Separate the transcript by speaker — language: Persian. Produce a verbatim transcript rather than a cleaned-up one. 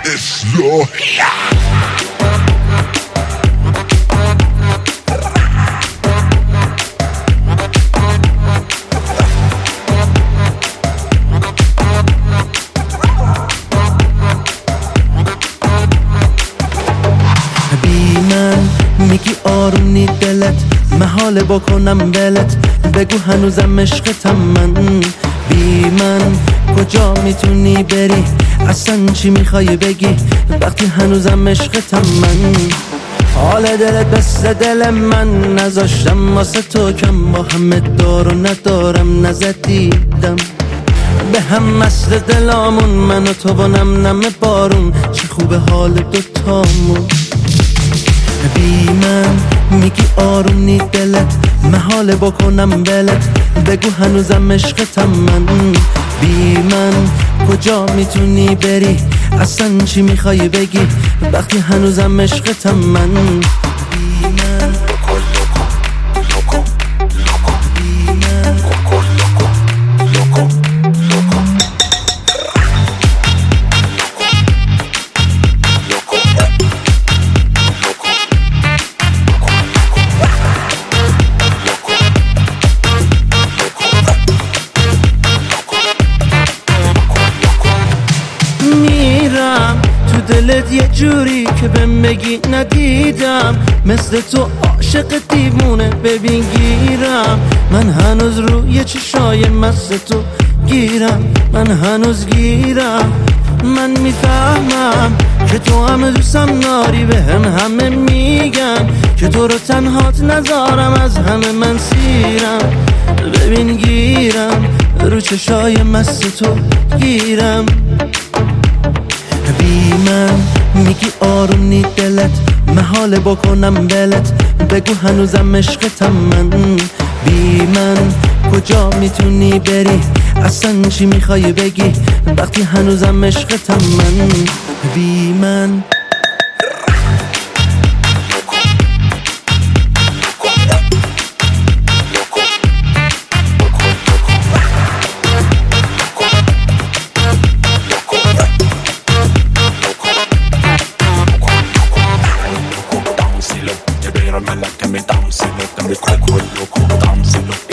Speaker 1: اصلاحی.
Speaker 2: بی من میگی آروم دلت، محاله بکنم ولت، بگو هنوزم عشقتم من. بی من کجا میتونی بری، اصلا چی میخوای بگی وقتی هنوزم عشقتم من. حال دلت مثل دل من، نذاشتم واسه تو کم، با همه دار و ندارم نزدیدم به هم مثل دلامون، من و تو و نم نم بارون، چه خوبه حال دوتامون. بی من میگی آروم نی دلت، محاله بکنم ولت، بگو هنوزم عشقتم من. بی من کجا میتونی بری، اصلا چی میخوای بگی وقتی هنوزم عشقتم من. بی من میرم تو دلت یه جوری که بهم بگی ندیدم، مثل تو عاشق دیوونه ببین گیرم. من هنوز روی چشای مثل تو گیرم، من هنوز گیرم. من میفهمم که تو همه دوستم داری، به هم همه میگن که تو رو تنهات نذارم، از همه من سیرم ببین گیرم، رو چشای مثل تو گیرم. بی من میگی آروم نی دلت، محاله بکنم ولت، بگو هنوزم عشقتم من. بی من کجا میتونی بری، اصلا چی میخوای بگی وقتی هنوزم عشقتم من. بی من
Speaker 1: Me dame la que me dance, que me coco loco, dance loco.